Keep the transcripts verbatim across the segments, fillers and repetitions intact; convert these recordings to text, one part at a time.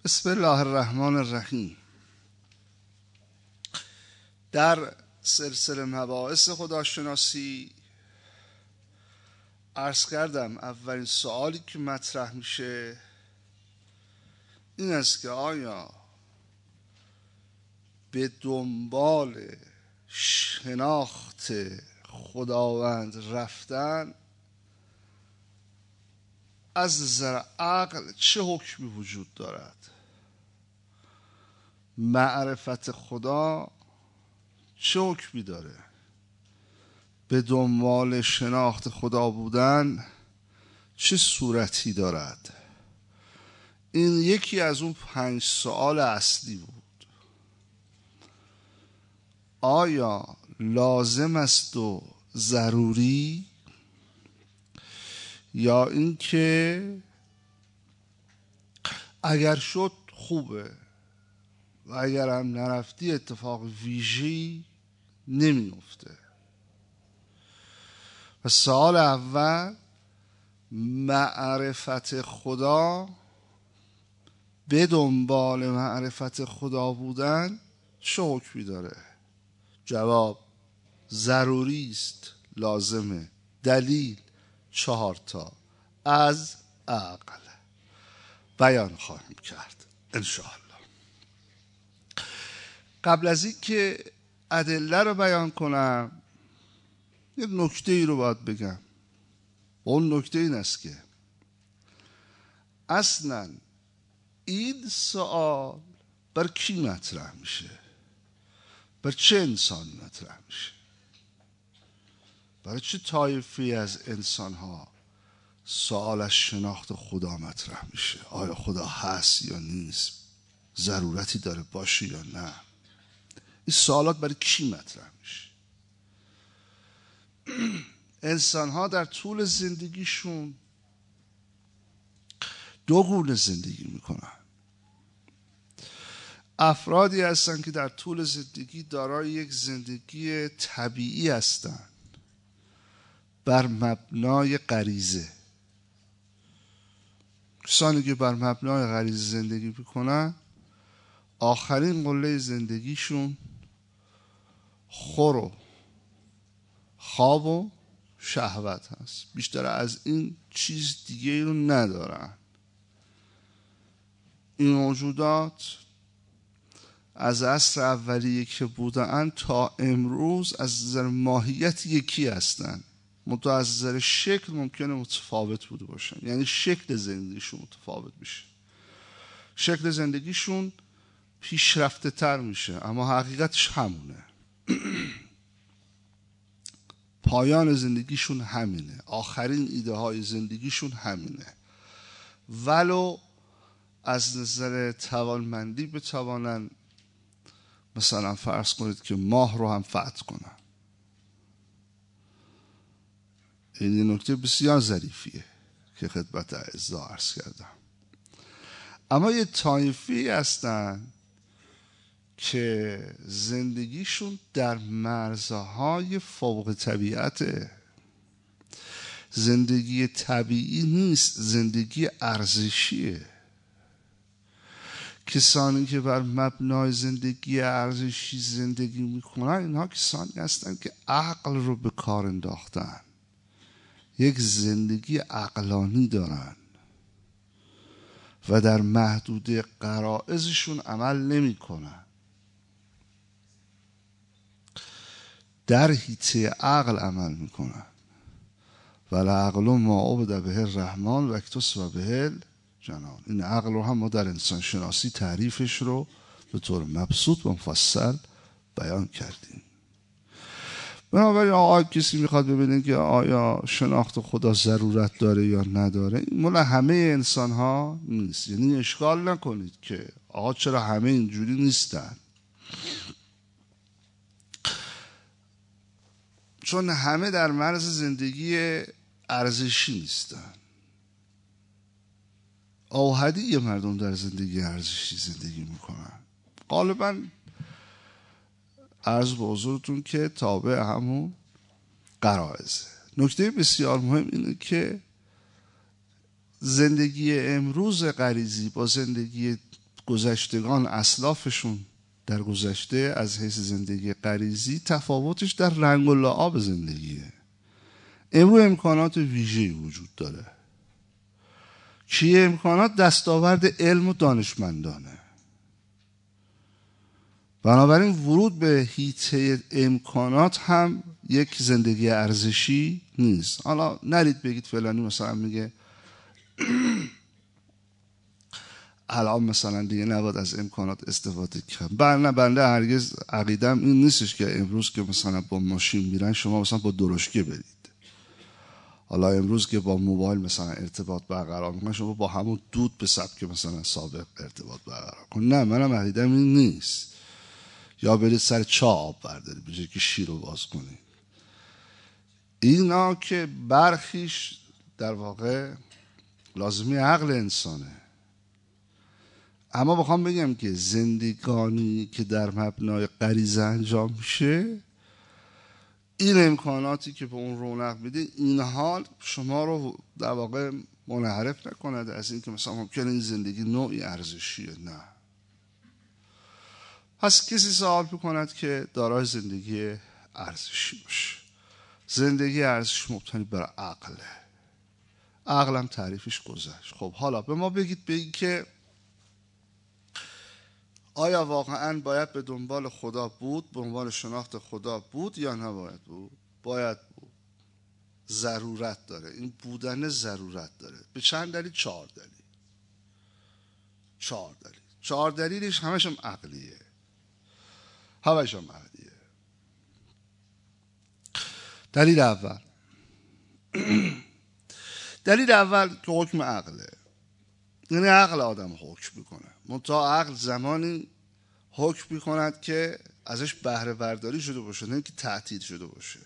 بسم الله الرحمن الرحیم. در سلسله مباحث خداشناسی عرض کردم اولین سوالی که مطرح میشه این است که آیا به دنبال شناخت خداوند رفتن از نظر عقل چه حکمی وجود دارد؟ معرفت خدا چه حکمی داره؟ به دنبال شناخت خدا بودن چه صورتی دارد؟ این یکی از اون پنج سوال اصلی بود. آیا لازم است و ضروری، یا اینکه اگر شد خوبه و اگر هم نرفتی اتفاق ویژه‌ای نمیفته؟ و سوال اول، معرفت خدا، به دنبال معرفت خدا بودن چه حکمی داره؟ جواب ضروری است، لازمه. دلیل چهار تا از عقل بیان خواهم کرد انشاءالله. قبل از این که ادله رو بیان کنم یه نکته ای رو باید بگم. اون نکته این است که اصلا این سوال بر کی مطرح میشه؟ بر چه انسانی مطرح میشه؟ برای چه طایفی از انسان ها سوال از شناخت خدا مطرح میشه؟ آیا خدا هست یا نیست؟ ضرورتی داره باشه یا نه؟ این سوالات برای کی مطرح میشه؟ انسان ها در طول زندگیشون دو گونه زندگی میکنن. افرادی هستن که در طول زندگی دارای یک زندگی طبیعی هستن بر مبنای غریزه. کسانی که بر مبنای غریزه زندگی میکنن آخرین قله زندگیشون خور و خواب و شهوت هست. بیشتر از این چیز دیگه رو ندارن. این موجودات از عصر اولیه که بودن تا امروز از نظر ماهیت یکی هستن، منتها از نظر شکل ممکنه متفاوت بوده باشن. یعنی شکل زندگیشون متفاوت میشه، شکل زندگیشون پیشرفته تر میشه، اما حقیقتش همونه. پایان زندگیشون همینه، آخرین ایده های زندگیشون همینه. ولو از نظر توانمندی بتوانن مثلا فرض کنید که ماه رو هم فتح کنن. این نکته بسیار ظریفیه که خدمت اعزا عرض کردم. اما یه طایفی هستن که زندگیشون در مرزهای فوق طبیعته. زندگی طبیعی نیست، زندگی ارزشیه. کسانی که بر مبنای زندگی ارزشی زندگی میکنن اینها کسانی هستن که عقل رو به کار انداختن، یک زندگی عقلانی دارن و در محدوده غرایزشون عمل نمی کنن. در حیطه عقل عمل میکنن. والعقل ما عبد به الرحمن و اکتسب به الجنان. این عقل رو هم ما در انسان شناسی تعریفش رو به طور مبسوط و مفصل بیان کردیم. بنابراین آقا کسی میخواد ببینه که آیا شناخت خدا ضرورت داره یا نداره، این مال همه انسان ها نیست. یعنی اشکال نکنید که آقا چرا همه اینجوری نیستن، چون همه در مرز زندگی ارزشی نیستن. اوحدی مردم در زندگی ارزشی زندگی میکنن. غالبا عرض به حضورتون که تابع همون غرایزه. نکته بسیار مهم اینه که زندگی امروز غریزی با زندگی گذشتگان اسلافشون در گذشته از حیث زندگی غریزی تفاوتش در رنگ و لعاب زندگیه. امروز امکانات ویژه‌ای وجود داره. چیه امکانات؟ دستاورد علم و دانشمندانه. بنابراین ورود به حیطه امکانات هم یک زندگی ارزشی نیست. حالا نرید بگید فلانی مثلا میگه الان مثلا دیگه نباید از امکانات استفاده کنم. بنده بنده هرگز عقیدم این نیستش که امروز که مثلا با ماشین میرن شما مثلا با درشکه برید. حالا امروز که با موبایل مثلا ارتباط برقرار میکنن شما با همون دود به سبک مثلا سابق ارتباط برقرار کن. نه، منم عقیدم این نیست. یا برید سر چاه آب بردارید به جای که شیر رو باز کنید. اینا که برخیش در واقع لازمی عقل انسانه. اما بخوام بگم که زندگانی که در مبنای غریزه انجام میشه، این امکاناتی که به اون رونق میده، این حال شما رو در واقع منحرف نکند از این که مثلا ممکنه این زندگی نوعی ارزشیه. نه. پس کسی سوال میکند که دارای زندگی ارزشی باشه. زندگی ارزش مبتنی بر عقله. عقلم تعریفش گذشت. خب حالا به ما بگید بگید که آیا واقعا باید به دنبال خدا بود، به عنوان شناخت خدا بود یا نباید بود؟ باید بود. ضرورت داره. این بودن ضرورت داره. به چند دلیل؟ چهار دلیل. چهار دلیل. چهار دلیلش همش هم عقلیه. همش هم عقلیه. دلیل اول دلیل اول که حکم عقله. یعنی عقل آدم حکم میکنه. منتها عقل زمانی حکم میکند که ازش بهره برداری شده باشه، نه که تعطیل شده باشه.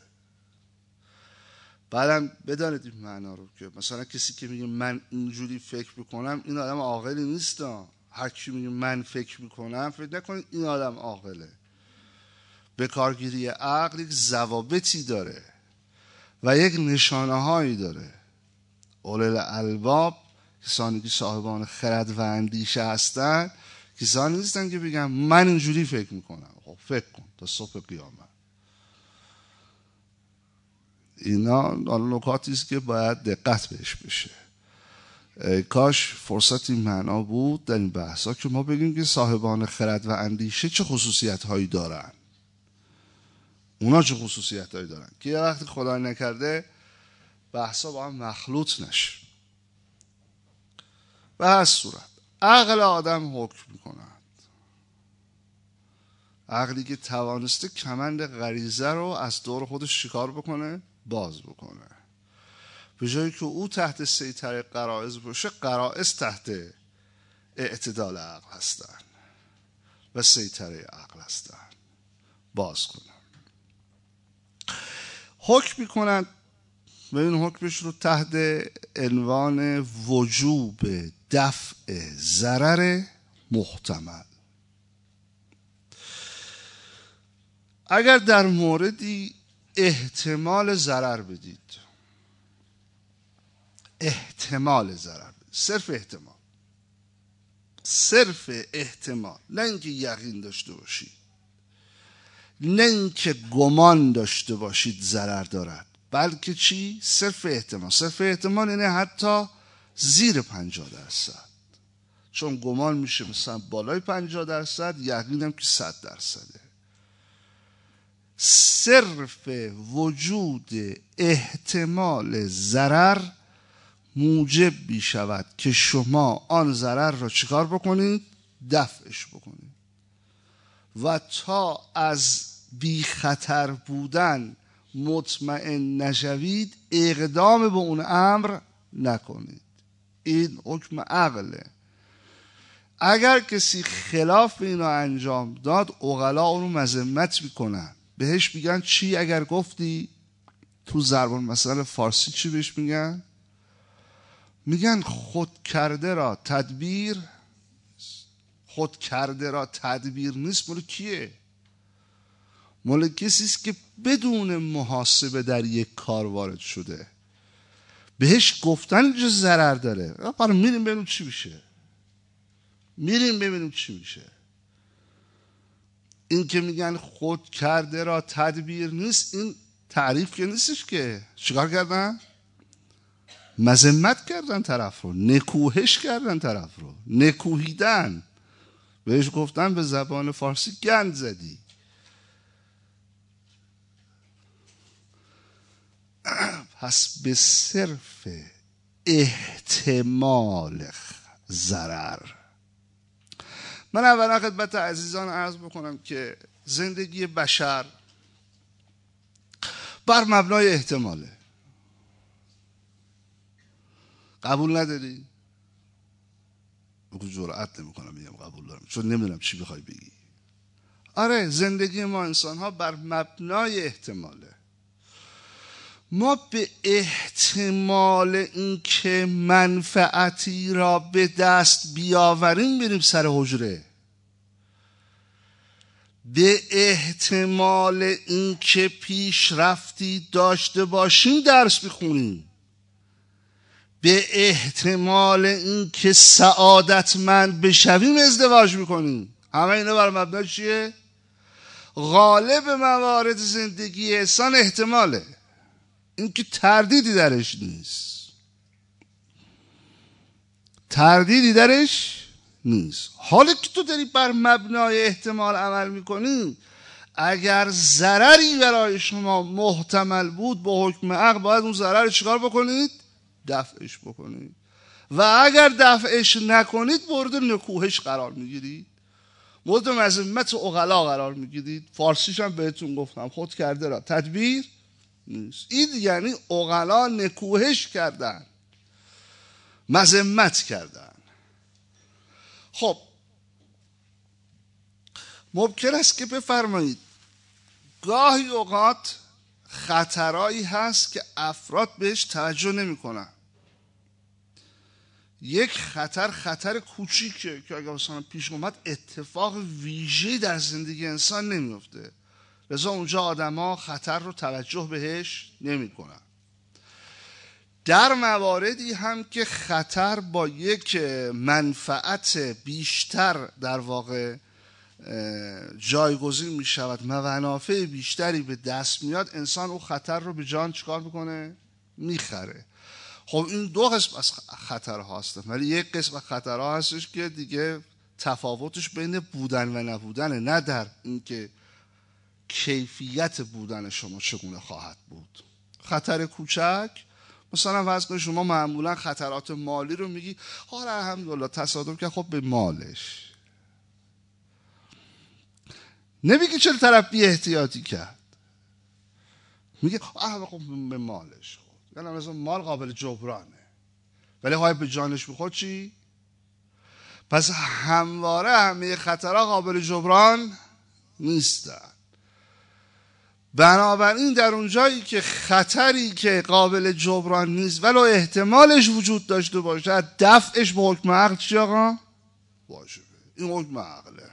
بعدم بدانید این معنا رو که مثلا کسی که میگه من اینجوری فکر میکنم این آدم عاقلی نیست. هر کی میگه من فکر میکنم فکر نکنید این آدم عاقله. به کارگیری عقل یک ضوابطی داره و یک نشانه هایی داره. اولل الالباب، کسانی که صاحبان خرد و اندیشه هستن، کسانی نیستن که بگن من اینجوری فکر میکنم. خب فکر کن تا صبح قیامت. اینا نکاتی است که باید دقت بهش بشه. کاش فرصت این معنا بود در این بحثا که ما بگیم که صاحبان خرد و اندیشه چه خصوصیت هایی دارن. اونا چه خصوصیت هایی دارن که یه وقتی خدا نکرده بحثا با هم مخلوط نشه. به هر صورت عقل آدم حکم میکند. عقلی که توانسته کمند غریزه رو از دور خودش شکار بکنه، باز بکنه. به جایی که او تحت سیطره غرایز باشه، غرایز تحت اعتدال عقل هستن و سیطره عقل هستن. باز کنه. حکم میکنند و این حکمش رو تحت عنوان وجوب دفع ضرر محتمل. اگر در موردی احتمال ضرر بدید، احتمال ضرر بدید، صرف احتمال، صرف احتمال، نه اینکه یقین داشته باشید، نه اینکه گمان داشته باشید ضرر دارد، بلکه چی؟ صرف احتمال. صرف احتمال یعنی حتی زیر پنجاه درصد، چون گمان میشه مثلا بالای پنجاه درصد، یقینم که صد درصده. صرف وجود احتمال ضرر موجب میشود که شما آن ضرر را چیکار بکنید؟ دفعش بکنید و تا از بی خطر بودن مطمئن نشوید اقدام به اون امر نکنید. این حکم عقله. اگر کسی خلاف اینو انجام داد، عقلا اونو مذمت میکنن. بهش میگن چی؟ اگر گفتی تو ضرب المثل فارسی چی بهش میگن؟ میگن خود کرده را تدبیر، خود کرده را تدبیر نیست. مال کیه؟ مال کسی است که بدون محاسبه در یک کار وارد شده. بهش گفتن اینجا ضرر داره، برای میریم ببینیم چی میشه. میریم ببینیم چی میشه. این که میگن خود کرده را تدبیر نیست، این تعریف که نیستش که. چیکار کردن؟ مذمت کردن طرف رو، نکوهش کردن طرف رو، نکوهیدن. بهش گفتن به زبان فارسی گند زدی. پس به صرف احتمال ضرر. من اولا خدمت عزیزان عرض بکنم که زندگی بشر بر مبنای احتماله. قبول نداری؟ بگو جرأت نمی‌کنم بگم قبول دارم، چون نمیدونم چی بخوای بگی. آره، زندگی ما انسان ها بر مبنای احتماله. ما به احتمال اینکه منفعتی را به دست بیاوریم بریم سر حجره، به احتمال اینکه پیشرفتی داشته باشیم درس بخونیم، به احتمال اینکه سعادتمند بشویم ازدواج میکنیم. همه اینا بر مبنای چیه؟ غالب موارد زندگی انسان احتماله، این که تردیدی درش نیست، تردیدی درش نیست. حالا که تو داری بر مبنای احتمال عمل میکنی، اگر ضرری برای شما محتمل بود به حکم عقل باید اون ضرر رو چیکار بکنید؟ دفعش بکنید. و اگر دفعش نکنید مورد نکوهش قرار میگیرید، مورد مذمت عقلا قرار میگیرید. فارسیش هم بهتون گفتم، خود کرده را تدبیر نیست. این یعنی عقلا نکوهش کردن، مذمت کردن. خب ممکن است که بفرمایید گاهی اوقات خطرایی هست که افراد بهش توجه نمی کنن. یک خطر خطر کوچیکه که اگر مثلا پیش اومد اتفاق ویژه‌ای در زندگی انسان نمیفته، لذا اونجا آدما خطر رو توجه بهش نمی کنن. در مواردی هم که خطر با یک منفعت بیشتر در واقع جایگزین می شود، منافع بیشتری به دست میاد، انسان اون خطر رو به جان چکار میکنه؟ میخره. خب این دو قسم از خطرها هستن، ولی یک قسم از خطرها هستش که دیگه تفاوتش بین بودن و نبودنه، نه در اینکه کیفیت بودن شما چگونه خواهد بود. خطر کوچک مثلا فرض کنید شما معمولا خطرات مالی رو میگی حالا الحمدلله تصادف که خب به مالش، نمیگی چرا طرف بی احتیاطی کرد، میگه آه خب به مالش، خب یعنی مثلا مال قابل جبرانه، ولی های به جانش بخود چی؟ پس همواره همه خطرها قابل جبران نیستن. بنابراین در اون جایی که خطری که قابل جبران نیست ولو احتمالش وجود داشته باشد، دفعش به حکم عقل چی آقا؟ واجبه. این حکم عقله.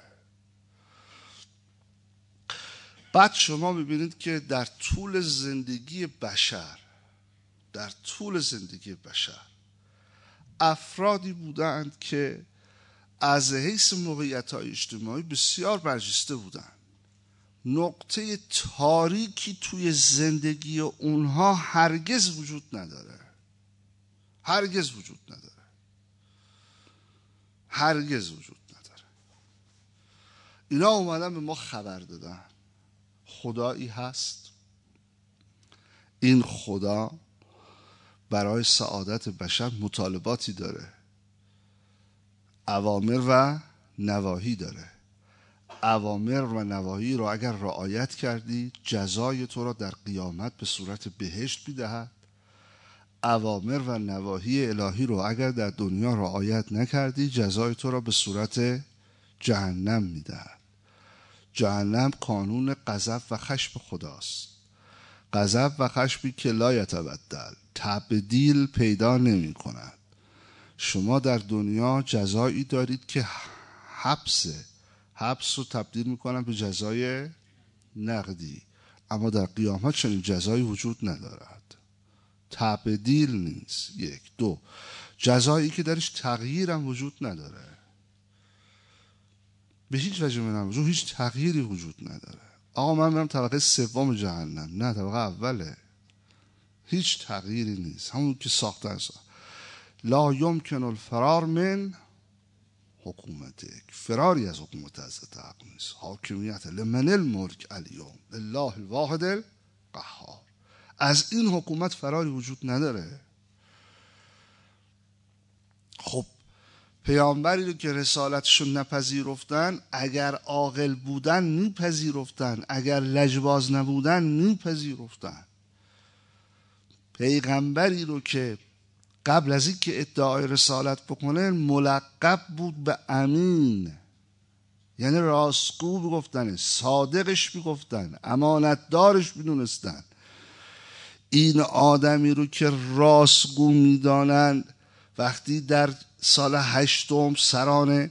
بعد شما میبینید که در طول زندگی بشر در طول زندگی بشر افرادی بودند که از حیث موقعیت‌های اجتماعی بسیار برجسته بودند. نقطه تاریکی توی زندگی اونها هرگز وجود نداره، هرگز وجود نداره، هرگز وجود نداره. اینا اومدن به ما خبر دادن خدایی هست، این خدا برای سعادت بشر مطالباتی داره، اوامر و نواهی داره. اوامر و نواهی رو اگر رعایت کردی جزای تو را در قیامت به صورت بهشت میدهد. اوامر و نواهی الهی رو اگر در دنیا رعایت نکردی جزای تو را به صورت جهنم میدهد. جهنم قانون غضب و خشم خداست. غضب و خشمی که لا یتبدل، تبدیل پیدا نمی کند. شما در دنیا جزایی دارید که حبسه، حبس رو تبدیل میکنن به جزای نقدی، اما در قیامت چنین جزایی وجود ندارد، تبدیل نیست. یک. دو، جزایی که درش تغییر هم وجود نداره. به هیچ وجه من نمیشه، هیچ تغییری وجود نداره. آقا من میرم طبقه سوم جهنم، نه طبقه اوله، هیچ تغییری نیست، همون که ساختن ساخت. لا یمکن الفرار من حکومتک، فراری از حکومت حضرت حق نیست. حاکمیت لمن الملک الیوم لله الواحد القهار، از این حکومت فراری وجود نداره. خب پیامبری رو که رسالتشون نپذیرفتن، اگر عاقل بودن میپذیرفتن، اگر لجباز نبودن میپذیرفتن. پیغمبری رو که قبل از این که ادعای رسالت بکنه ملقب بود به امین، یعنی راستگو میگفتن، صادقش میگفتن، امانتدارش میدونستن. این آدمی رو که راستگو میدانند وقتی در سال هشتم سران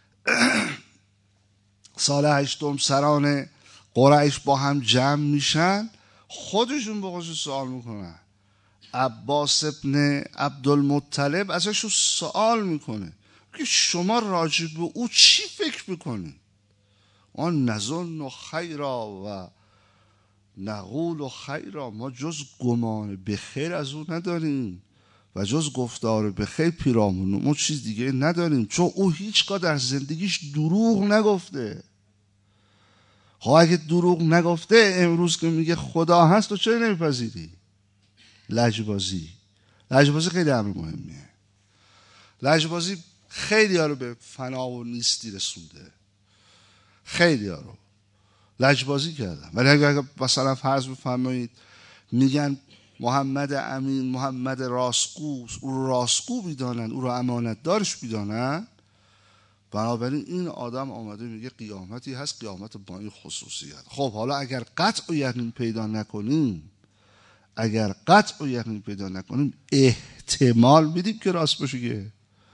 سال هشتم سران قریش با هم جمع میشن، خودشون به خودشون سوال میکنن. عباس ابن عبدالمطلب ازشون سوال میکنه که شما راجع به او چی فکر میکنید؟ آن نظن خیرا و نقول خیرا، ما جز گمان به خیر از او نداریم و جز گفتار به خیر پیرامون ما چیز دیگه نداریم، چون او هیچگاه در زندگیش دروغ نگفته. خب اگه دروغ نگفته، امروز که میگه خدا هست تو چرا نمیپذیری؟ لجبازی لجبازی خیلی امر مهمیه. لجبازی خیلی ها رو به فنا و نیستی رسونده، خیلی ها رو لجبازی کردن. ولی اگر مثلا فرض بفرمایید میگن محمد امین، محمد راستگو، او رو راستگو بیدانن، او رو امانت دارش بیدانن، بنابراین این آدم آمده میگه قیامتی هست، قیامت با این خصوصیت. خب حالا اگر قطع و یقین پیدا نکنیم، اگر قطع و یقین پیدا نکنیم، احتمال میدیم که راست باشه. که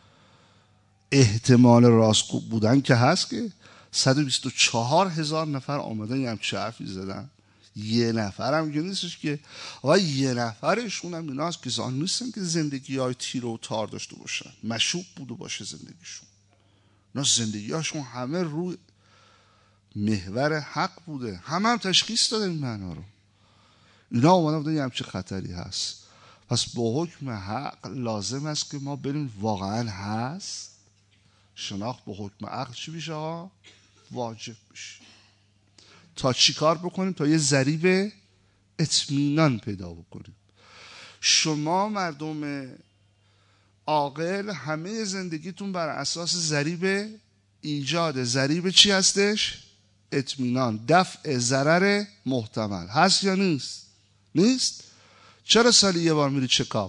احتمال راستگو بودن که هست که صد و بیست و چهار هزار نفر آمدن یه همچه حرفی زدن، یه نفر هم که نیستش که آقا یه نفرشون هم اینا هست که زان نیستن که زندگی های تیر و تار داشته باشن، مشوق بوده باشه زندگیشون. اینا زندگی هاشون همه روی محور حق بوده، همه هم تشخیص داده این معنا رو. اینا اومدن بودن یه همچه خطری هست، پس با حکم حق لازم است که ما بریم واقعا هست. شناخت با حکم عقل چی بشه آقا؟ واجب بشه. تا چی کار بکنیم؟ تا یه ضریب اطمینان پیدا بکنیم. شما مردم عاقل همه زندگیتون بر اساس ضریب ایجاد ضریب چی هستش؟ اطمینان، دفع ضرر محتمل. هست یا نیست؟ نیست؟ چرا سالی یه بار میری چکاپ؟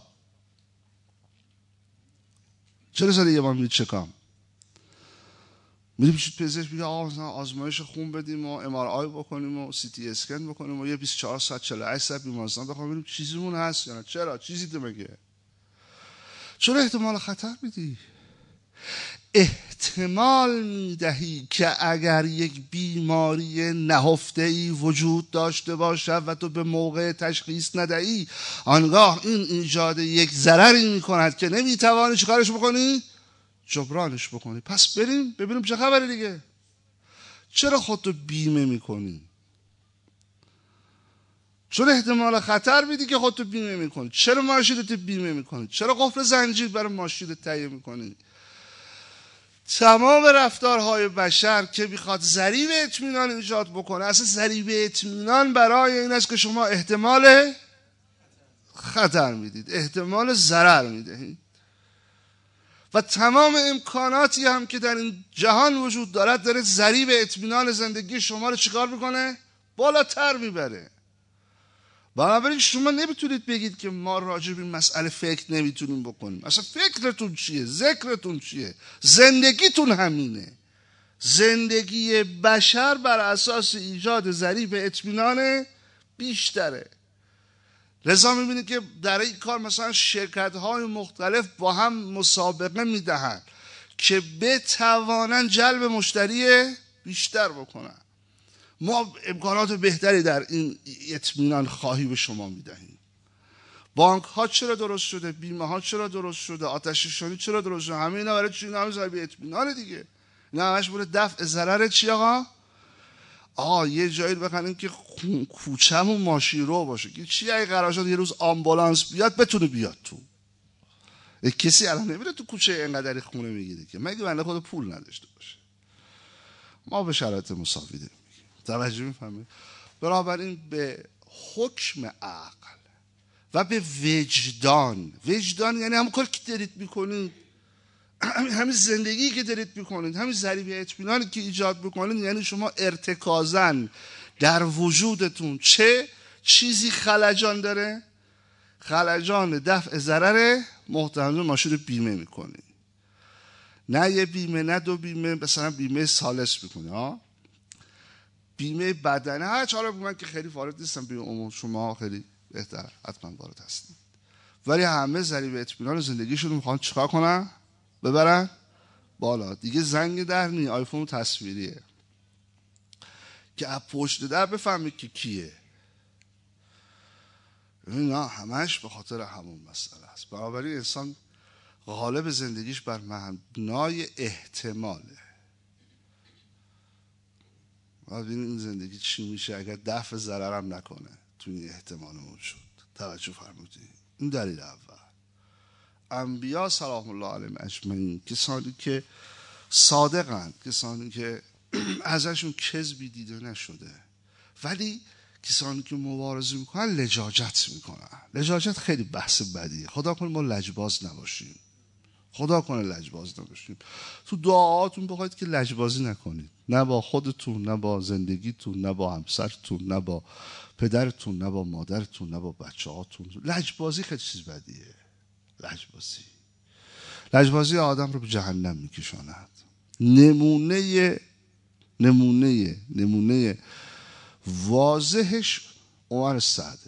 چرا سالی یه بار میری چکاپ؟ میری پیش پزشک میگه آقا مثلا آزمایش خون بدیم و ام آر آی بکنیم و سی تی اسکن بکنیم و یه بیست و چهار ساعت چهل و هشت ساعت بیمارستان بخوام ببینیم چیزیمون هست یا نه. چرا؟ چیزی تو مگه؟ چرا احتمال خطر میدی؟ احتمال میدهی که اگر یک بیماری نهفته‌ای وجود داشته باشد و تو به موقع تشخیص ندهی، آنگاه این ایجاد یک ضرری میکند که نمیتوانی چیکارش بکنی؟ جبرانش بکنی. پس بریم ببینیم چه خبره دیگه. چرا خودتو بیمه میکنی؟ چرا احتمال خطر میدی که خودتو بیمه میکنی؟ چرا ماشینت بیمه میکنی؟ چرا قفل زنجیر برای ماشینت تهیه میکنی؟ تمام رفتارهای بشر که میخواد ضریب اطمینان ایجاد بکنه، اصلا ضریب اطمینان برای این است که شما احتمال خطر میدید، احتمال ضرر میدهید. و تمام امکاناتی هم که در این جهان وجود دارد داره ضریب اطمینان زندگی شما رو چیکار میکنه؟ بالاتر میبره. بنابراین شما نمیتونید بگید که ما راجع به این مسئله فکر نمیتونیم بکنیم. اصلا فکرتون چیه؟ ذکرتون چیه؟ زندگیتون همینه. زندگی بشر بر اساس ایجاد ضریب اطمینان بیشتره. لذا میبینید که در این کار مثلا شرکت‌های مختلف با هم مسابقه میدهند که بتوانند جلب مشتری بیشتر بکنن. ما امکانات بهتری در این اطمینان خواهی به شما میدهیم. بانک ها چرا درست شده؟ بیمه ها چرا درست شده؟ آتش نشانی چرا درست شده؟ همه اینا برای چی؟ اینا هم ضریب اطمینان دیگه. نه همش بوده دفع ضرر چی آقا؟ آقا یه جایی بخنیم که کوچه‌مون ماشین‌رو باشه که چی اگه قرار شد یه روز آمبولانس بیاد بتونه بیاد تو. کسی الان نمیره تو کوچه اینقدری خونه میگیره که مگه بنده خود پول نداشته باشه. ما به شرایط مساوی میگیم. توجه میفهمید؟ بنابراین به حکم عقل و به وجدان، وجدان یعنی همون کاری که دارید میکنید، همین زندگی که دارید میکنید، همین ضریب اطمینانی که ایجاد میکنید، یعنی شما ارتکازاً در وجودتون چه چیزی خلجان داره؟ خلجان دفع ضرر محتمل ماشین رو بیمه میکنید. نه یه بیمه، نه دو بیمه، مثلا بیمه سالس میکنه ها، بیمه بدنه. ها چرا من که خیلی وارد نیستم بیمه عموم، شما خیلی بهتر حتما وارد هستید، ولی همه ضریب اطمینان زندگیشون رو میخوان چیکار کنن؟ ببرن بالا. دیگه زنگ در نی، آیفون تصویریه که از پشت در بفهمید که کیه. نه همش به خاطر همون مسئله است. بنابراین انسان غالب زندگیش بر مبنای احتماله. ببینید این زندگی چی میشه اگر دفع ضررم نکنه تو این احتمال موجود. توجه فرمودید؟ این دلیل اول. انبیا سلام الله علیهم اجمعین کسانی که صادقن، کسانی که ازشون کذبی دیده نشده، ولی کسانی که مبارزه میکنن لجاجت میکنن. لجاجت خیلی بحث بدیه. خدا کنه ما لجباز نباشیم. خدا کنه لجباز نباشیم. تو دعاهاتون بخواید که لجبازی نکنید، نه با خودتون، نه با زندگیتون، نه با همسرتون، نه با پدرتون، نه با مادرتون، نه با بچه‌هاتون. لجبازی خیلی چیز بدیه. لجبازی لجبازی آدم رو به جهنم میکشاند. نمونه نمونه نمونه واضحش عمر سعده.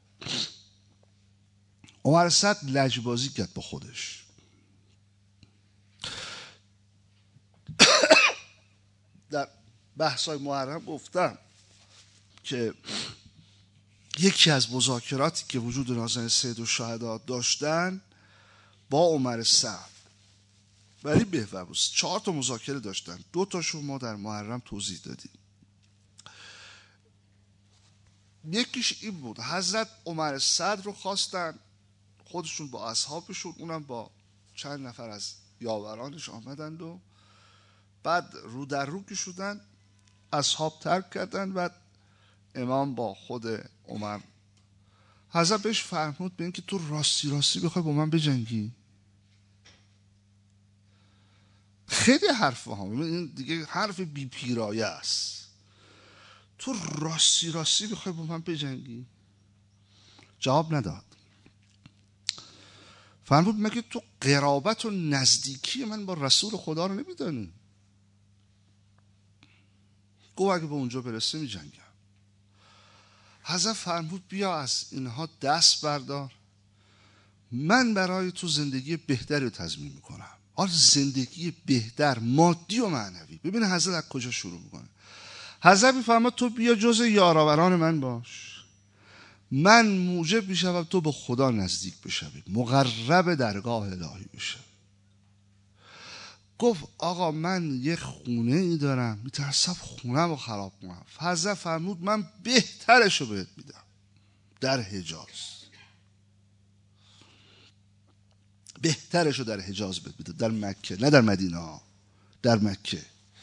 عمر سعد لجبازی کرد با خودش. در بحث‌های محرم گفتم که یکی از مذاکراتی که وجود نازنین سید الشهدا داشتن با عمر سعد، ولی بهوز چهار تا مذاکره داشتن، دو تاشو ما در محرم توضیح دادیم. یکیش این بود، حضرت عمر سعد رو خواستن، خودشون با اصحابشون، اونم با چند نفر از یاورانش آمدند و بعد رو در رو که شدن، اصحاب ترک کردن و امام با خود عمر، حضرت بهش فرمود به این که تو راستی راستی بخوای با من بجنگی. خیلی حرف ها، این دیگه حرف بی پیرایه است. تو راستی راستی بخوای با من بجنگی؟ جواب نداد. فرمود مگه تو قرابت و نزدیکی من با رسول خدا رو نمیدانی؟ گفت اگه به اونجا برسه می جنگم. حضرت فرمود بیا از اینها دست بردار، من برای تو زندگی بهتری رو تضمین میکنم. حالا زندگی بهتر مادی و معنوی. ببین حضرت از کجا شروع میکنه. حضرت میفرماد تو بیا جز یاراوران من باش، من موجب میشم تو به خدا نزدیک بشوی، مقرب درگاه الهی بشوی. گفت آقا من یه خونه ای دارم، میترسم خونم رو خراب کنم. حضرت فرمود من بهترشو بهت میدم، در حجاز. بهترشو در حجاز بهت میدم، در مکه، نه در مدینه، در مکه.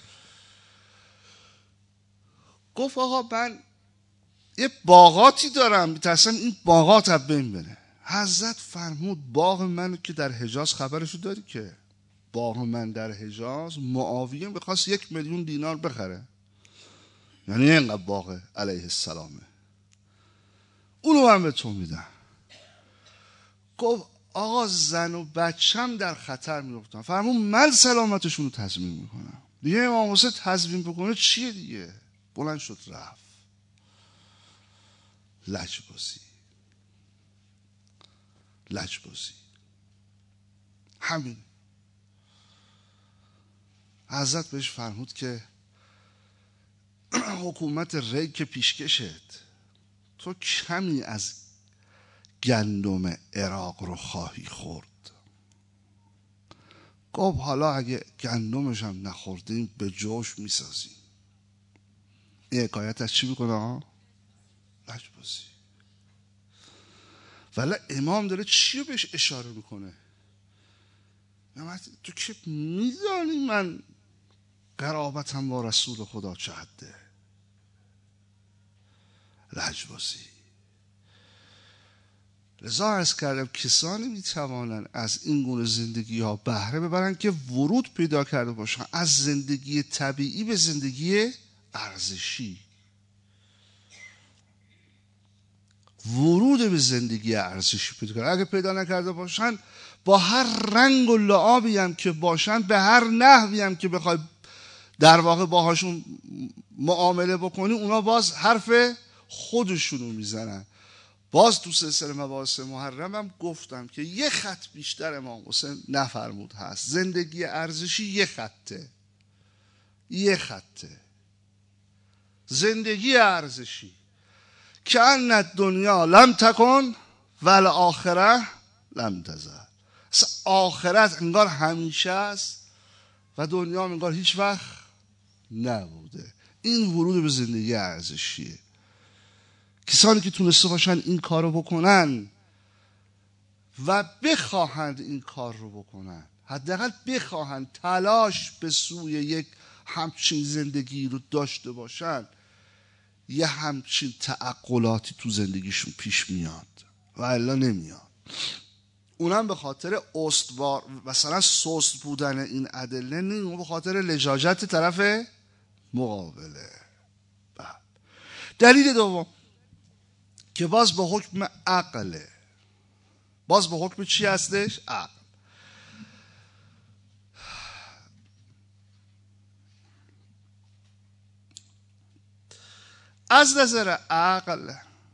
گفت آقا من یه باغاتی دارم، میترسم این باغات از بین بره. حضرت فرمود باغ من که در حجاز خبرشو داری که باغ من در حجاز معاویه بخواست یک میلیون دینار بخره، یعنی اینقدر باغ علیه السلامه، اونو من به تو میدم. گفت آقا زن و بچم در خطر میافتن. فرمود من سلامتشون رو تضمین میکنم. دیگه امام حسین تضمین بکنه چیه دیگه؟ بلند شد رفت. لجبازی لجبازی همین. حضرت بهش فرمود که حکومت ری که پیشکشت، تو کمی از گندم عراق رو خواهی خورد. گفت حالا اگه گندمش هم نخوردیم به جوش میسازیم. این حکایت از چی میکنه ها؟ لجبازی. ولی امام داره چی رو بهش اشاره میکنه؟ تو که میدانی من قرابتم با رسول خدا چه حده. لجبازی. لذا عرض کردم کسانی میتوانند از این گونه زندگی ها بهره ببرن که ورود پیدا کرده باشن از زندگی طبیعی به زندگی ارزشی. ورود به زندگی ارزشی پیدا کردن. اگه پیدا نکرده باشن با هر رنگ و لعابی هم که باشن، به هر نحوی هم که بخوای در واقع باهاشون معامله بکنی، اونا باز حرف خودشونو میزنن. باز تو سلسله مباحث محرم هم گفتم که یه خط بیشتر امام حسین نفرمود هست. زندگی ارزشی یه خطه، یه خطه زندگی ارزشی که ان الدنیا لم تکن والآخره لم تزل. آخرت انگار همیشه است و دنیا انگار هیچ وقت نبوده. این ورود به زندگی ارزشیه. کسانی که تونسته باشن این کار رو بکنن و بخواهند این کار رو بکنن، حداقل بخواهند تلاش به سوی یک همچین زندگی رو داشته باشن، یه همچین تعقلاتی تو زندگیشون پیش میاد و الا نمیاد. اونم به خاطر استوار مثلا سست بودن این ادله نیست، اون به خاطر لجاجت طرف مقابله. دلیل دوم که باز به حکم عقله. باز به حکم چی هستش؟ عقل. از نظر عقل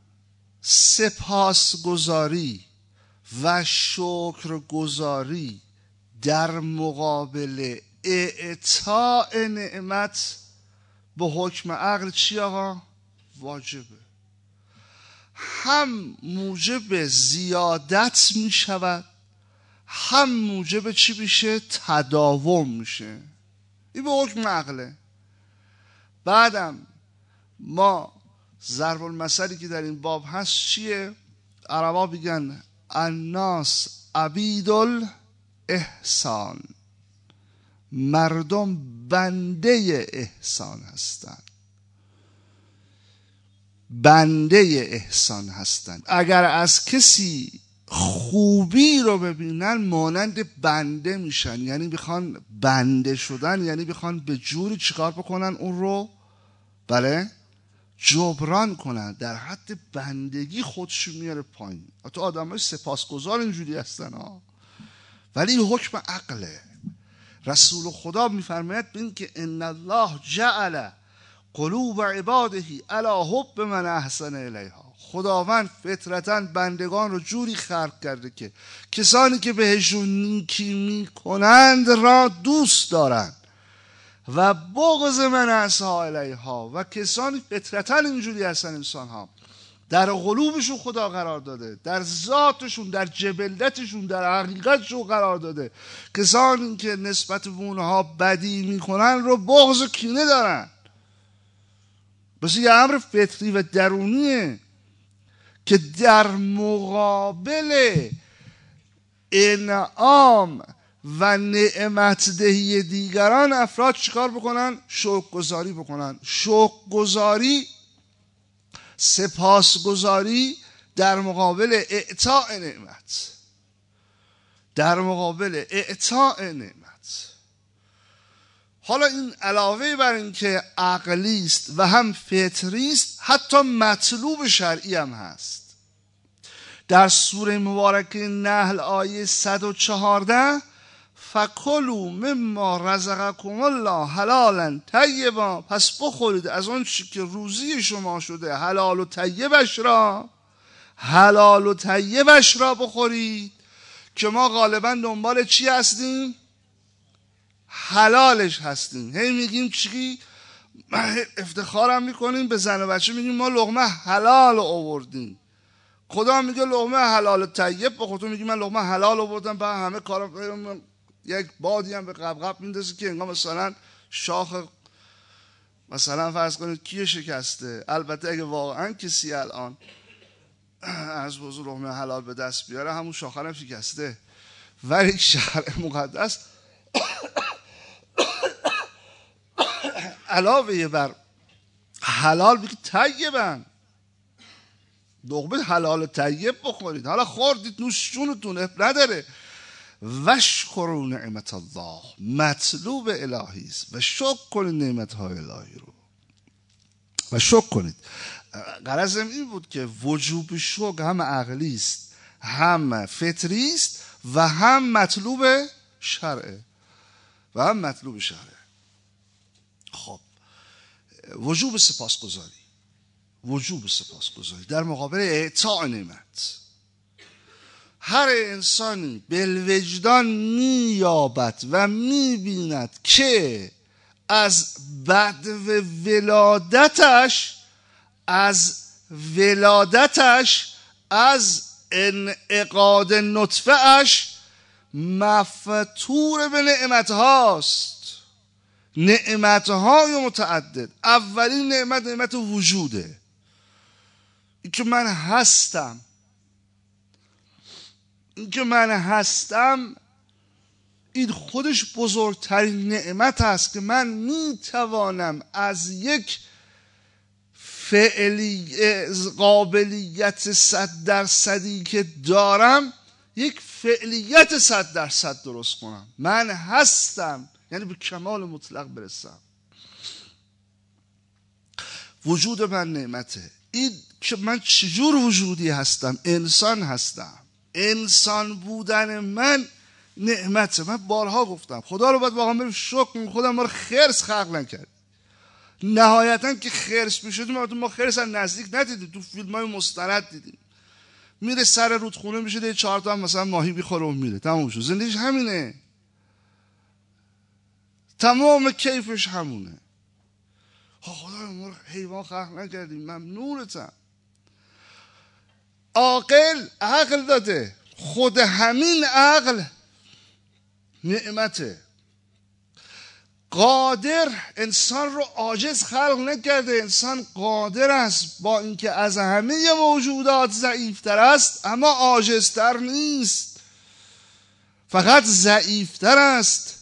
سپاسگزاری و شکرگزاری در مقابل اعطاء نعمت به حکم عقل چی آقا؟ واجبه. هم موجب زیادت می شود، هم موجب چی میشه؟ تداوم میشه. این به حکم عقله. بعدم ما ضرب المثلی که در این باب هست چیه؟ عربا میگن الناس عبید الاحسان. مردم بنده احسان هستند. بنده احسان هستند. اگر از کسی خوبی رو ببینن مانند بنده میشن، یعنی بخوان بنده شدن، یعنی بخوان به جوری چیکار بکنن اون رو بله جبران کنن، در حد بندگی خودشون میاره پایین. تو آدمای سپاسگزار اینجوری هستن ها، ولی این حکم عقله. رسول خدا میفرماید ببین که ان الله جعل قلوب عباده علی حب من احسن الیها. خداوند فطرتاً بندگان رو جوری خلق کرده که کسانی که بهشون نیکی میکنند را دوست دارند و بغض من احسن الیها، و کسانی فطرتاً اینجوری هستن انسان ها در قلوبشون خدا قرار داده، در ذاتشون، در جبلتشون، در حقیقتشون قرار داده، کسانی که نسبت به اونها بدی میکنن رو بغض و کینه دارن. بس یه امر فطری و درونیه که در مقابل انعام و نعمت دهی دیگران افراد چیکار بکنن؟ شکرگزاری بکنن. شکرگزاری، سپاسگزاری در مقابل اعطاء نعمت، در مقابل اعطاء نعمت. حالا این علاوه بر این که عقلی است و هم فطری است، حتی مطلوب شرعی هم هست. در سوره مبارکه نحل آیه صد و چهارده فکلوا مما رزقکم الله حلالا طیبا، پس بخورید از آن چی که روزی شما شده حلال و طیبش را، حلال و طیبش را بخورید. که ما غالبا دنبال چی هستیم؟ حلالش هستیم. هی میگیم چی؟ افتخارم میکنیم به زن و بچه، میگیم ما لقمه حلال آوردیم. خدا میگه لقمه حلال طیب بخور، تو میگی من لقمه حلال آوردم، بعد همه کارا یک بادی هم به قبقب میندازه که انگار مثلا شاخ مثلا فرض کنید کیه شکسته. البته اگه واقعا کسی الان از حضور لقمه حلال به دست بیاره همون شاخه هم شکسته. ولی شرع مقدس علاوه بر حلال بگید طیبن، لقمه حلال طیب بخورید، حالا خوردید نوش جونتون اب نداره. وشکروا نعمت الله، مطلوب الهی است و شکر کنید نعمت های الهی رو و شکر کنید. غرضم این بود که وجوب شکر هم عقلی است، هم فطری است و هم مطلوب شرعه و هم مطلوب شرعه. خب وجوب سپاسگزاری، وجوب سپاسگزاری در مقابل اعطاء نعمت. هر انسانی بالوجدان مییابد و میبیند که از بعد ولادتش از ولادتش از انعقاد نطفه اش مفتور به نعمت هاست، نعمت های متعدد. اولین نعمت نعمت وجوده، این که من هستم، این که من هستم این خودش بزرگترین نعمت است که من میتوانم از یک فعلی قابلیت صد درصدی که دارم یک فعلیت صد درصد درست کنم. من هستم یعنی به کمال مطلق برسم. وجود من نعمته. این که من چجور وجودی هستم؟ انسان هستم. انسان بودن من نعمته. من بارها گفتم خدا رو باید واقعا بریم شکر کنیم خدا ما رو خرس خلق نکرد. نهایتا که خرس میشدیم ما خرس از نزدیک ندیدیم، تو فیلم های مستند دیدیم. میره سر رودخونه میشه یه چهار تا مثلا ماهی بیخوره و میره، تموم شد. زندگیش همینه، تمام کیفش همونه. خدا ما رو حیوان خلق نکردیم، ممنونتم. عاقل عقل داده، خود همین عقل نعمته. قادر انسان رو عاجز خلق نکرده، انسان قادر است با اینکه از همه موجودات ضعیفتر است اما عاجزتر نیست، فقط ضعیفتر است.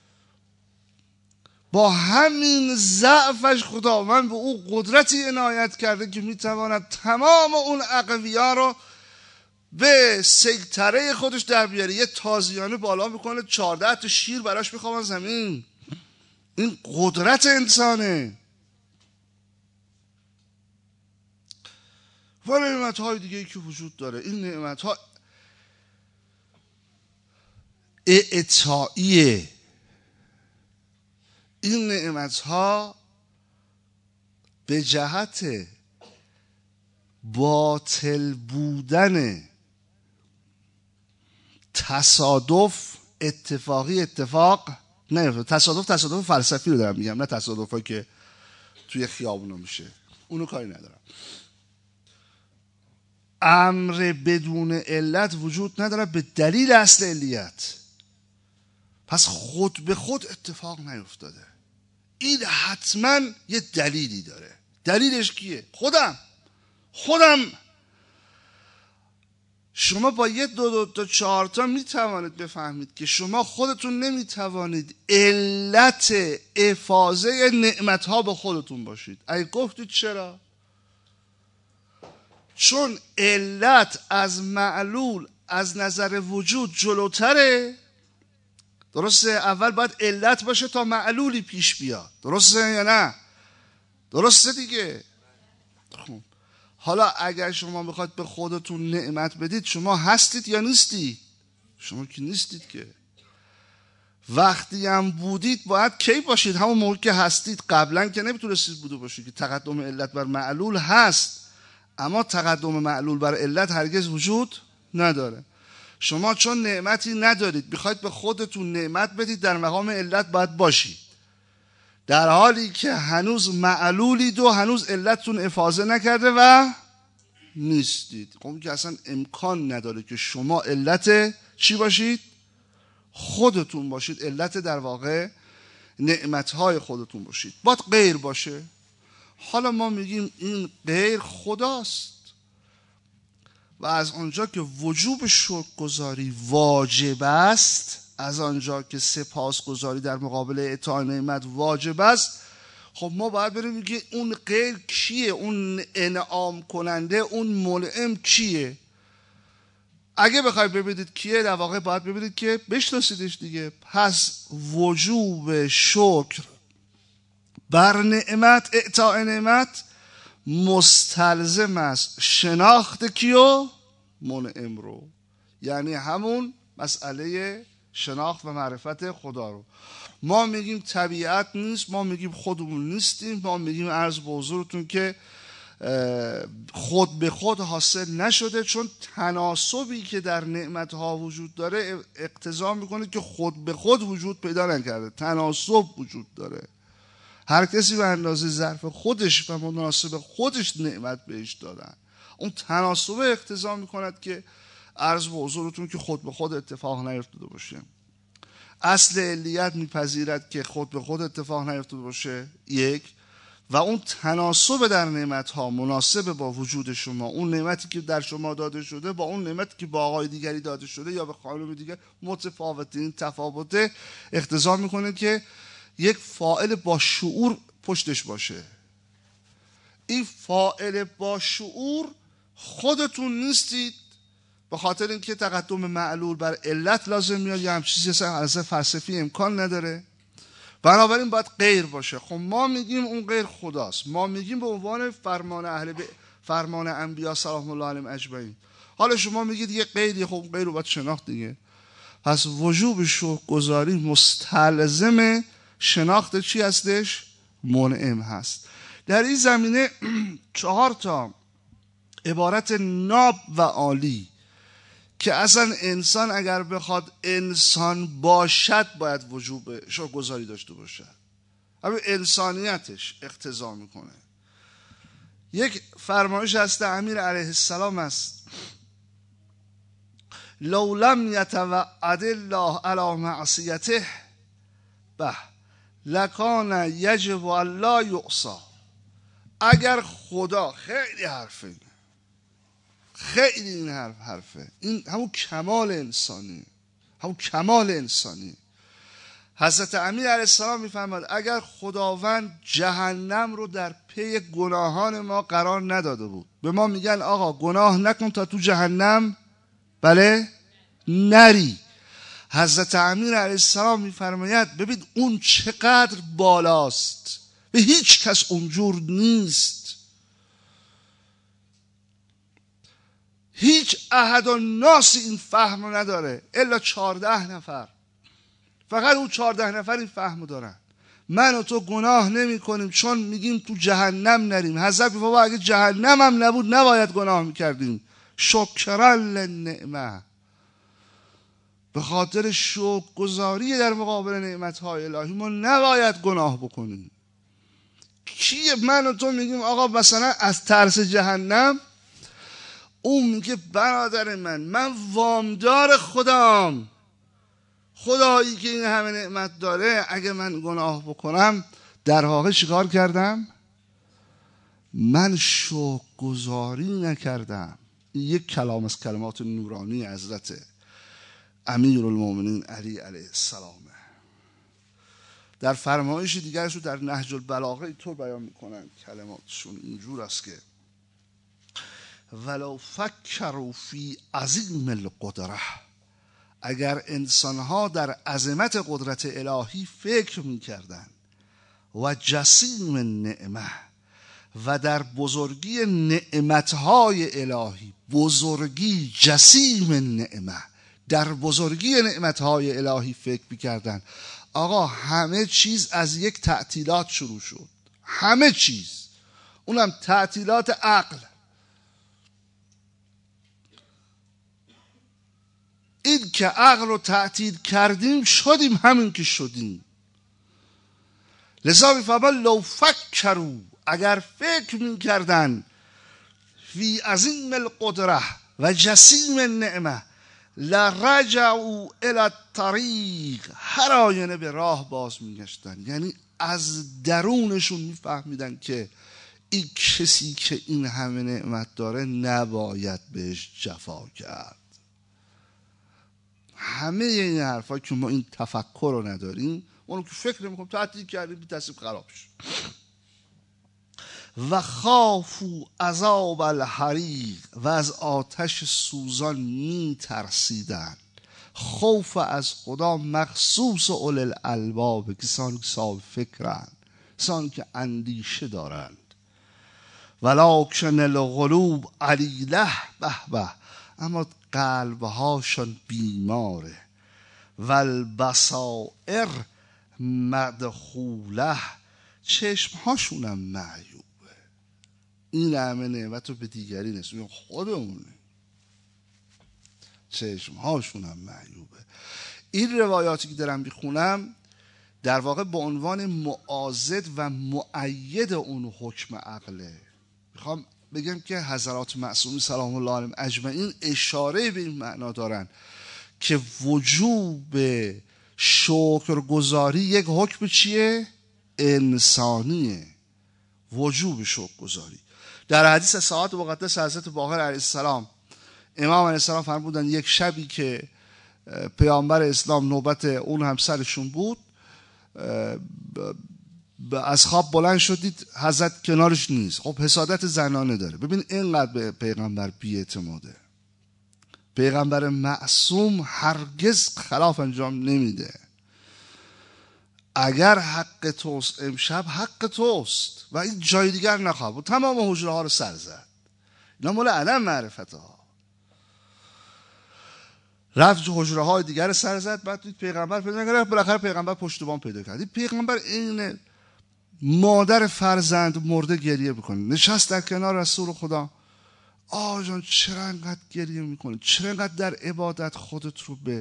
با همین ضعفش خداوند به او قدرتی عنایت کرده که میتواند تمام اون اقویا رو به سیطره خودش در بیاره. یه تازیانه بالا میکنه، چهارده تا شیر براش میخوابن زمین. این قدرت انسانه. و نعمت های دیگه ای که وجود داره، این نعمت ها اعطائیه. این نعمت ها به جهت باطل بودن تصادف اتفاقی اتفاق نه، تصادف تصادف فلسفی رو دارم میگم، نه تصادفی که توی خیابونا میشه، اونو کاری ندارم. امر بدون علت وجود نداره به دلیل اصل علیت، پس خود به خود اتفاق نیفتاده. این حتما یه دلیلی داره. دلیلش کیه؟ خودم خودم شما با یه دو دو تا چهار تا میتوانید بفهمید که شما خودتون نمیتوانید علت افاضه نعمت ها به خودتون باشید. اگه گفتید چرا؟ چون علت از معلول از نظر وجود جلوتره. درسته؟ اول باید علت باشه تا معلولی پیش بیاد. درسته یا نه؟ درسته دیگه. خب حالا اگر شما میخواید به خودتون نعمت بدید، شما هستید یا نیستید؟ شما که نیستید که. وقتی هم بودید باید کی باشید؟ همون موقع که هستید. قبلا که نمیتونستید بوده باشید که تقدم علت بر معلول هست، اما تقدم معلول بر علت هرگز وجود نداره. شما چون نعمتی ندارید میخواید به خودتون نعمت بدید، در مقام علت باید باشید، در حالی که هنوز معلولید و هنوز علتتون افاضه نکرده و نیستید. خب که اصلا امکان نداره که شما علت چی باشید؟ خودتون باشید، علت در واقع نعمتهای خودتون باشید. باید غیر باشه. حالا ما میگیم این غیر خداست و از آنجا که وجوب شکرگزاری واجب است، از آنجا که سپاسگزاری در مقابل اعطای نعمت واجب است، خب ما باید بریم میگه اون غیر کیه؟ اون انعام کننده، اون منعم کیه؟ اگه بخواید ببینید کیه، در واقع باید ببینید که بشناسیدش دیگه. پس وجوب شکر بر نعمت، اعطای نعمت، مستلزم است شناخت کیو؟ منعم رو. یعنی همون مسئله شناخت و معرفت خدا رو. ما میگیم طبیعت نیست، ما میگیم خودمون نیستیم، ما میگیم عرض به حضورتون که خود به خود حاصل نشده، چون تناسبی که در نعمتها وجود داره اقتضا میکنه که خود به خود وجود پیدا نکرده، تناسب وجود داره. هر کسی به اندازه ظرف خودش و مناسب خودش نعمت بهش دادن. اون تناسب اقتضا میکند که عرض به حضورتون که خود به خود اتفاق نیفتاده باشه. اصل علیت میپذیرد که خود به خود اتفاق نیفتاده باشه، یک، و اون تناسب در نعمت ها مناسب با وجود شما، اون نعمتی که در شما داده شده با اون نعمتی که با آقای دیگری داده شده یا به خانم دیگر متفاوته. این تفاوته اقتضا میکنه که یک فاعل با شعور پشتش باشه. این فاعل با شعور خودتون نیستید، به خاطر اینکه تقدم معلول بر علت لازم میاد یا هم چیزی از فلسفی امکان نداره، بنابراین باید غیر باشه. خب ما میگیم اون غیر خداست، ما میگیم به عنوان فرمان اهل ب... فرمان انبیا سلام الله علیهم اجمعین. حالا شما میگید یه غیری، خب غیر رو باید شناخت دیگه. پس وجوب شکرگزاری مستلزم شناخت چی هستش؟ منعم هست. در این زمینه چهار تا عبارت ناب و عالی که اصلا انسان اگر بخواد انسان باشد باید وجوب شکرگزاری داشته باشد، همین انسانیتش اقتضا میکنه. یک فرمایش هست امیر علیه السلام است: لو لم یتوعد الله علی معصیته به لکان یجب الله یعصی. اگر خدا، خیلی حرفه، خیلی این حرف حرفه این همون کمال انسانی، همون کمال انسانی. حضرت امیر علیه السلام میفرماد اگر خداوند جهنم رو در پی گناهان ما قرار نداده بود، به ما میگن آقا گناه نکن تا تو جهنم بله نری، حضرت امیر علیه السلام میفرماید ببین اون چقدر بالاست، به هیچ کس اونجور نیست. هیچ احد و ناسی این فهم رو نداره الا چارده نفر، فقط اون چارده نفر این فهم رو دارن. من و تو گناه نمی کنیم چون میگیم تو جهنم نریم. حضرت بابا اگه جهنم هم نبود نباید گناه میکردیم. شکرا للنعمه، به خاطر شکرگزاری در مقابل نعمتهای الهی ما نباید گناه بکنیم. کیه من و تو میگیم آقا مثلا از ترس جهنم، اون میگه برادر من من وامدار خدام، خدایی که این همه نعمت داره، اگه من گناه بکنم در واقع چیکار کردم؟ من شکرگزاری نکردم. یک کلام از کلمات نورانی حضرت امیرالمومنین علی علیه السلام. در فرمایش دیگرشون در نهج البلاغه اینطور بیان میکنن، کلماتشون اینجور است که ولو فکروا فی عظیم القدره، اگر انسانها در عظمت قدرت الهی فکر میکردن، و جسیم النعمه، و در بزرگی نعمتهای الهی، بزرگی جسیم النعمه، در بزرگی نعمتهای الهی فکر میکردن. آقا همه چیز از یک تعطیلات شروع شد، همه چیز، اونم تعطیلات عقل. این که عقل رو تعطیل کردیم شدیم همین که شدیم. لذا میفرماد لو فکروا، اگر فکر میکردن، فی عظیم القدره و جسیم النعمه، لرجعوا الی الطریق، هر آینه به راه باز میگشتن. یعنی از درونشون میفهمیدن که این کسی که این همه نعمت داره نباید بهش جفا کرد. همه این حرفا که ما این تفکر رو نداریم، اونو که فکر میکنم تعطیل کردیم تصیب خراب شد. و خافوا عذاب الحریق، و از آتش سوزان می ترسیدند. خوف از خدا مخصوص اولی الالباب، کسانی که صاحب فکرند، کسانی که اندیشه دارند. ولکن القلوب علیله، به به، اما قلبهاشون بیماره. والبصائر مدخوله، چشمهاشونم معیوبه. این همه نعمت رو به دیگری نسبت خودمونه، چشمهاشونم معیوبه. این روایاتی که دارم بخونم در واقع به عنوان معاضد و مؤید اون حکم عقله. میخوام بگم که حضرات معصومی سلام الله علیهم اجمعین اشاره به این معنا دارن که وجوب شکرگزاری یک حکم چیه؟ انسانیه. وجوب شکرگزاری. در حدیث صحاحت مقدس حضرت باقر علیه السلام، امام علیه السلام فرمودن یک شبی که پیامبر اسلام نوبت اون همسرشون بود، از خواب بلند شدید حضرت کنارش نیست. خب حسادت زنانه داره. ببین اینقدر به پیغمبر بی‌اعتماده. پیغمبر معصوم هرگز خلاف انجام نمیده. اگر حق توست امشب حق توست و این جای دیگر نخواه. تمام حجره ها رو سر زد. اینا مال علم معرفت ها. رفت حجره های دیگر سر زد. بعد دید پیغمبر پیدا کرد. بالاخره پیغمبر پشت بام پیدا کرد. پیغمبر این مادر فرزند مرده گریه بکنه، نشست در کنار رسول خدا. آه جان چرا انقدر گریه میکنه؟ چرا انقدر در عبادت خودت رو به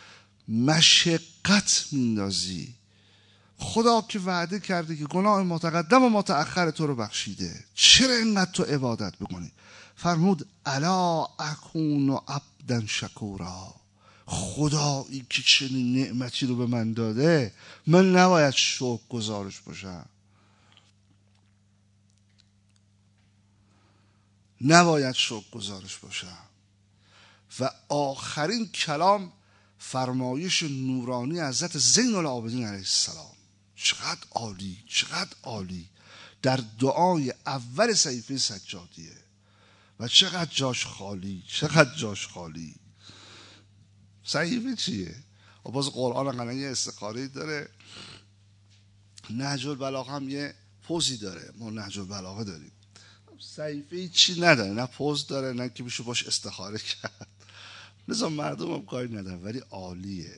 مشقت میندازی؟ خدا که وعده کرده که گناه متقدم و متأخر تو رو بخشیده، چرا اینقدر تو عبادت بکنی؟ فرمود الا اکون عبدا شکورا، خدایی که چنین نعمتی رو به من داده، من نباید شکر گزارش باشم؟ نباید شکر گزارش باشم. و آخرین کلام فرمایش نورانی حضرت زین العابدین علیه السلام. چقدر عالی، چقدر عالی، در دعای اول صحیفه سجادیه. و چقدر جاش خالی، چقدر جاش خالی. صحیفه چیه؟ و باز قرآن قنن یه استخاره داره. نهج البلاغه هم یه پوزی داره. ما نهج البلاغه داریم. صحیفه چی نداره، نه پوز داره، نه که بشه باش استخاره کرد. نظام مردم هم کاری نداره، ولی عالیه،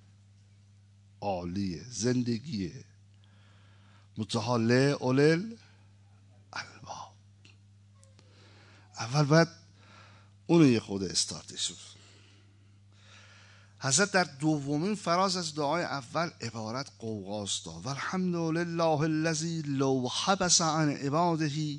عالیه، زندگیه. متحاله اولل الباب. اول باید اونو یه خود استارتش رو. حضرت در دومین فراز از دعای اول عبارت قوقاست داد. والحمدلله الذی لو حبس عن عباده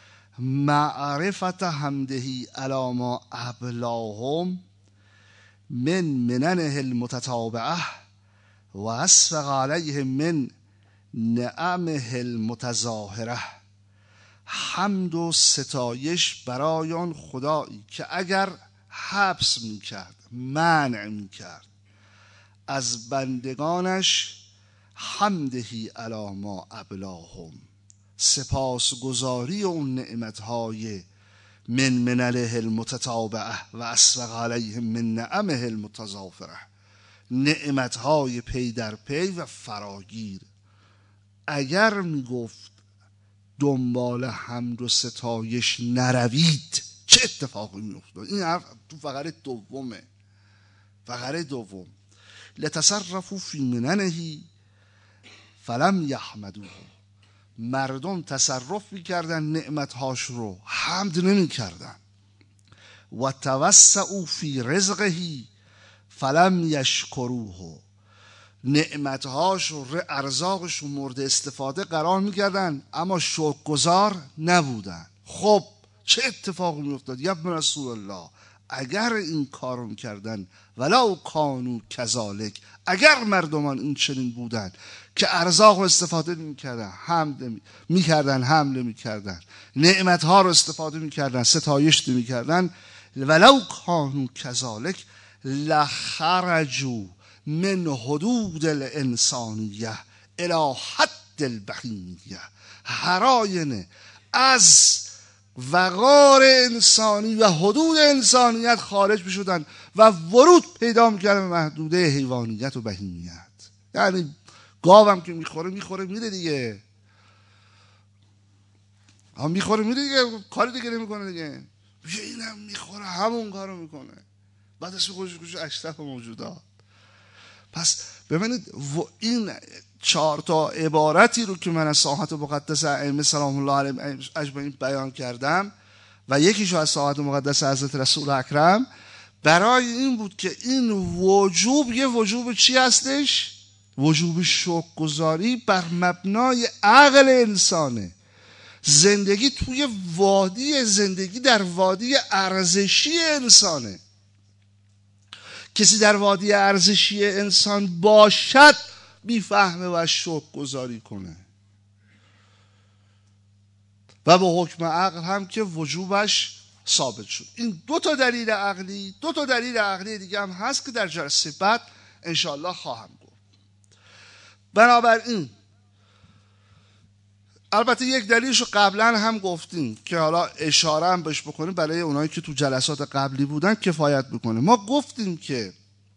معرفت حمده علی ما ابلاهم من مننه المتتابعه و اسفق علیهم من نعمه المتظاهره. حمد و ستایش برای آن خدایی که اگر حبس میکرد، منع میکرد از بندگانش، حمدهی علی ما ابلاهم، سپاسگزاری اون نعمتهای من منله المتتابعه و اسفق علیهم من نعمه المتظاهره، نعمتهای پی در پی و فراگیر. اگر میگفت دنبال حمد و ستایش نروید چه اتفاقی میافتاد؟ این حرف تو فقره دومه. فقره دوم لتصرفوا فی مننه فلم یحمدوه. مردم تصرف میکردن نعمتهاش رو، حمد نمیکردن. و توسعوا فی رزقه فلم یشکروه. نعمتهاش رو، ارزاقش رو مورد استفاده قرار میکردن اما شکرگزار نبودن. خب چه اتفاقی میافتاد؟ یا ابن رسول الله اگر این کارو میکردن ولو کانوا کذالک، اگر مردمان این چنین بودن که ارزاق رو استفاده میکردن، حمل میکردن، حمل میکردن، نعمت ها رو استفاده میکردن، ستایش میکردن، ولو کانوا کذالک لخرجوا من حدود الانسانیه الی حد البهیمیه، هراینه از وقار انسانی و حدود انسانیت خارج میشدن و ورود پیدا میکردن به محدوده حیوانیت و بهیمیت. یعنی گاوم که میخوره میخوره میره دیگه، هم میخوره میره دیگه، کاری دیگه نمیکنه دیگه. میشه اینم میخوره همون کارو میکنه، بعد اسم خودش کش اشرف موجودات. پس ببینید این چهار تا عبارتی رو که من از ساحت مقدس ائمه سلام الله علیهم اجمعین بیان کردم و یکیشو از ساحت مقدس حضرت رسول اکرم، برای این بود که این وجوب یه وجوب چی هستش؟ وجوب شکرگزاری بر مبنای عقل انسانه. زندگی توی وادی، زندگی در وادی ارزشی انسانه. کسی در وادی ارزشی انسان باشد میفهمه و شکرگزاری کنه و به حکم عقل هم که وجوبش ثابت شد. این دو تا دلیل عقلی، دو تا دلیل عقلی دیگه هم هست که در جلسه بعد انشاءالله خواهم گفت. بنابراین البته یک دلیلشو قبلا هم گفتیم که حالا اشاره هم بهش بکنیم برای اونایی که تو جلسات قبلی بودن کفایت بکنه. ما گفتیم که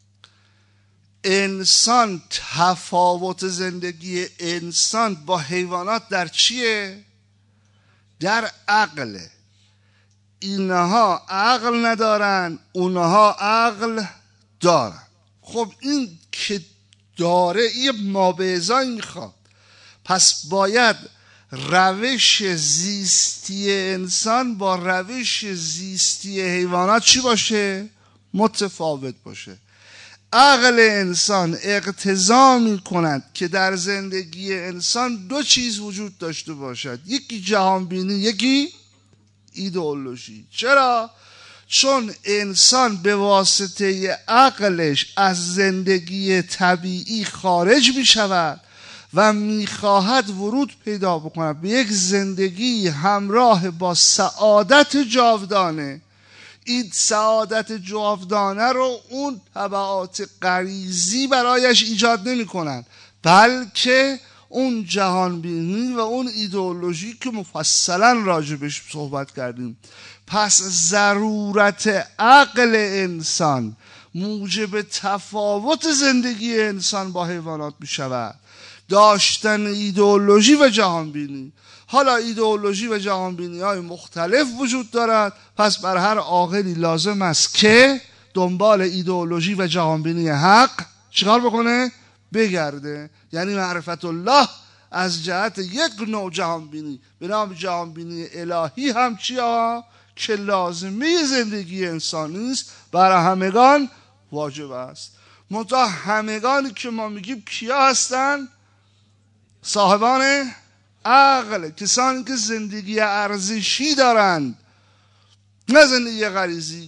انسان، تفاوت زندگی انسان با حیوانات در چیه؟ در عقله. اینها عقل ندارن، اونها عقل دارن. خب این که داره این مابعضایی میخواد، پس باید روش زیستی انسان با روش زیستی حیوانات چی باشه؟ متفاوت باشه. عقل انسان اقتضا می کند که در زندگی انسان دو چیز وجود داشته باشد، یکی جهانبینی، یکی ایدئولوژی. چرا؟ چون انسان به واسطه عقلش از زندگی طبیعی خارج می شود و می خواهد ورود پیدا بکند به یک زندگی همراه با سعادت جاودانه. این سعادت جاودانه رو اون تبعات غریزی برایش ایجاد نمی کنن، بلکه اون جهانبینی و اون ایدئولوژی که مفصلا راجبش صحبت کردیم. پس ضرورت عقل انسان موجب تفاوت زندگی انسان با حیوانات می شود، داشتن ایدئولوژی و جهانبینی. حالا ایدئولوژی و جهانبینی های مختلف وجود دارد، پس بر هر عاقلی لازم است که دنبال ایدئولوژی و جهانبینی حق چیکار بکنه؟ بگرده. یعنی معرفت الله از جهت یک نوع جهانبینی به نام جهانبینی الهی هم چیا؟ که لازمه زندگی انسانی است، برای همگان واجب است. منتها همگانی که ما میگیم کیا هستن؟ صاحبان عقل، کسانی که زندگی ارزشی دارند، نه زندگی غریزی.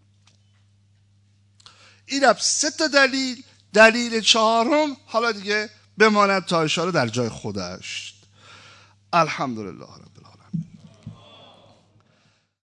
این هم سه تا دلیل. دلیل چهارم حالا دیگه بماند تا اشاره در جای خودش. الحمدلله رب